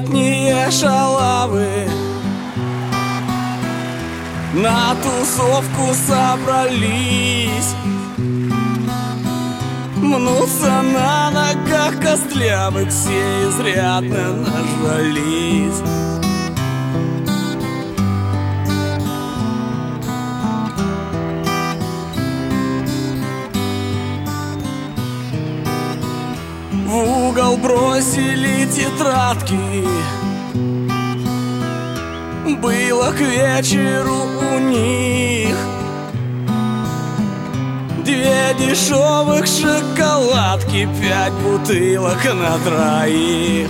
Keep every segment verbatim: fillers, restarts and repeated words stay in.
Малолетние шалавы на тусовку собрались, мнутся на ногах костлявых, все изрядно нажрались. В угол бросили тетрадки, было к вечеру у них две дешевых шоколадки, пять бутылок на троих.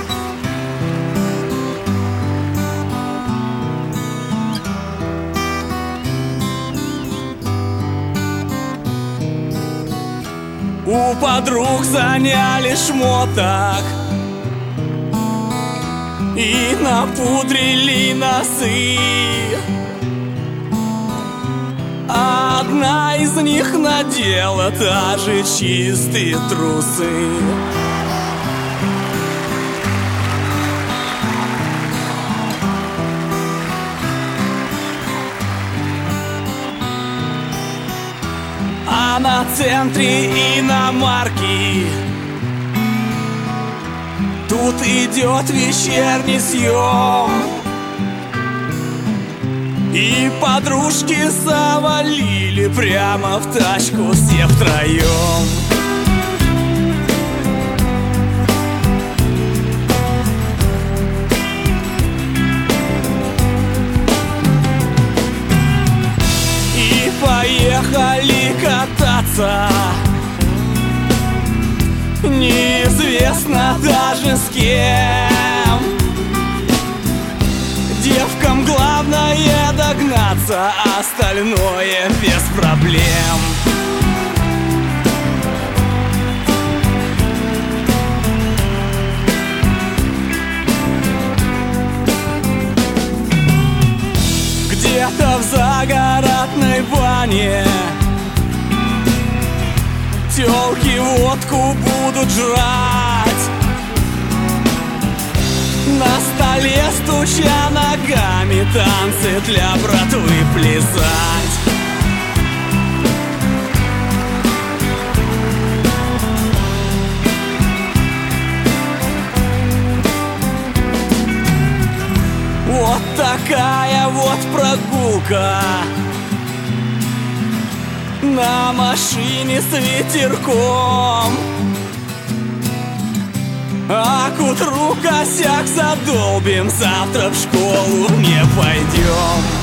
У подруг заняли шмоток и напудрили носы. Одна из них надела даже чистые трусы. А на центре иномарки тут идет вечерний съем, и подружки завалили прямо в тачку все втроем. И поехали кататься, неизвестно даже с кем. Девкам главное догнаться, а остальное без проблем. Где-то в загородной бане тёлки водку будут жрать, на столе стуча ногами, танцы для братвы плясать. Вот такая вот прогулка на машине с ветерком, а к утру косяк задолбим, завтра в школу не пойдем.